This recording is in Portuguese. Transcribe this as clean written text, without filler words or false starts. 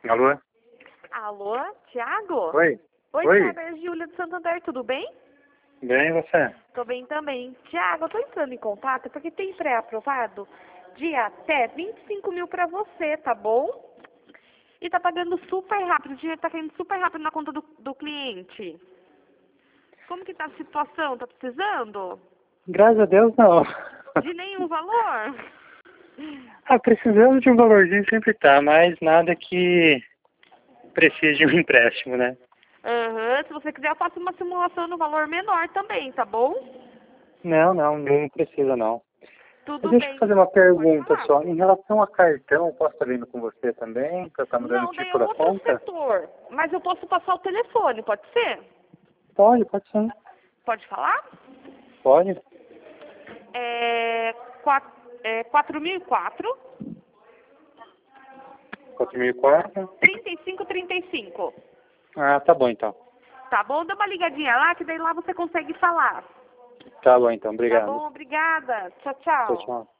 Alô? Alô, Thiago? Oi? Oi, Oi? Thiago, é a Júlia do Santander, tudo bem? Bem, e você? Tô bem também. Thiago, eu tô entrando em contato porque tem pré-aprovado de até 25 mil pra você, tá bom? E tá pagando super rápido, o dinheiro tá caindo super rápido na conta do cliente. Como que tá a situação? Tá precisando? Graças a Deus, não. De nenhum valor? Precisamos de um valorzinho sempre tá, mas nada que precise de um empréstimo, né? Aham, se você quiser eu faço uma simulação no valor menor também, tá bom? Não precisa não. Mas Tudo deixa eu bem. fazer uma Pode pergunta falar. só. Em relação a cartão, posso estar vendo com você também, para eu estar mudando o Não, daí é tipo da outro conta? setor. Mas eu posso passar o telefone, pode ser? Pode sim. Pode falar? Pode? É, 4004 4004? 3535. Ah, tá bom então. Tá bom? Dá uma ligadinha lá, que daí lá você consegue falar. Tá bom então, Tá obrigado. bom? Obrigada. Tchau, Tchau, tchau. tchau.